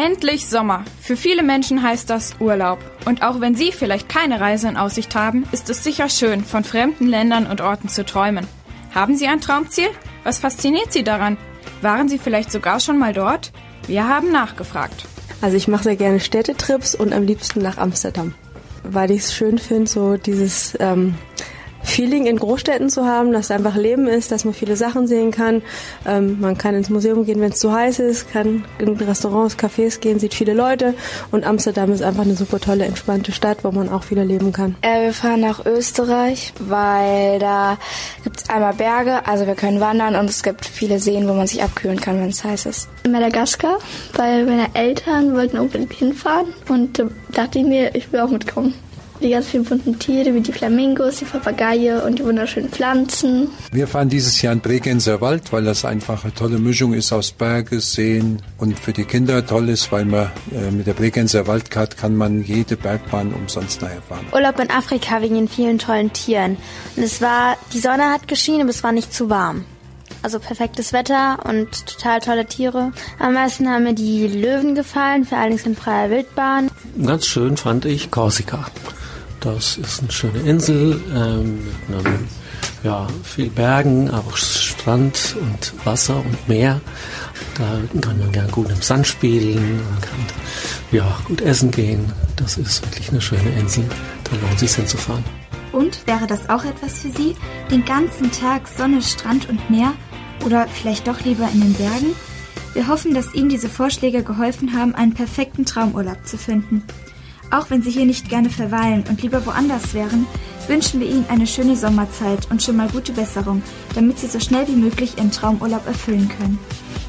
Endlich Sommer. Für viele Menschen heißt das Urlaub. Und auch wenn Sie vielleicht keine Reise in Aussicht haben, ist es sicher schön, von fremden Ländern und Orten zu träumen. Haben Sie ein Traumziel? Was fasziniert Sie daran? Waren Sie vielleicht sogar schon mal dort? Wir haben nachgefragt. Also ich mache sehr gerne Städtetrips und am liebsten nach Amsterdam, weil ich es schön finde, so dieses Feeling in Großstädten zu haben, dass einfach Leben ist, dass man viele Sachen sehen kann. Man kann ins Museum gehen, wenn es zu heiß ist, kann in Restaurants, Cafés gehen, sieht viele Leute. Und Amsterdam ist einfach eine super tolle, entspannte Stadt, wo man auch viel erleben kann. Wir fahren nach Österreich, weil da gibt es einmal Berge, also wir können wandern und es gibt viele Seen, wo man sich abkühlen kann, wenn es heiß ist. In Madagaskar, weil meine Eltern wollten unbedingt hinfahren und dachte ich mir, ich will auch mitkommen. Die ganz vielen bunten Tiere wie die Flamingos, die Papageie und die wunderschönen Pflanzen. Wir fahren dieses Jahr in Bregenzer Wald, weil das einfach eine tolle Mischung ist aus Berge, Seen und für die Kinder toll ist, weil man mit der Bregenzer Waldcard kann man jede Bergbahn umsonst nachher fahren. Urlaub in Afrika wegen den vielen tollen Tieren. Und die Sonne hat geschienen, aber es war nicht zu warm. Also perfektes Wetter und total tolle Tiere. Am meisten haben mir die Löwen gefallen, vor allem in freier Wildbahn. Ganz schön fand ich Korsika. Das ist eine schöne Insel mit viel Bergen, aber auch Strand und Wasser und Meer. Da kann man gerne gut im Sand spielen, man kann gut essen gehen. Das ist wirklich eine schöne Insel. Da lohnt es sich hinzufahren. Und wäre das auch etwas für Sie? Den ganzen Tag Sonne, Strand und Meer? Oder vielleicht doch lieber in den Bergen? Wir hoffen, dass Ihnen diese Vorschläge geholfen haben, einen perfekten Traumurlaub zu finden. Auch wenn Sie hier nicht gerne verweilen und lieber woanders wären, wünschen wir Ihnen eine schöne Sommerzeit und schon mal gute Besserung, damit Sie so schnell wie möglich Ihren Traumurlaub erfüllen können.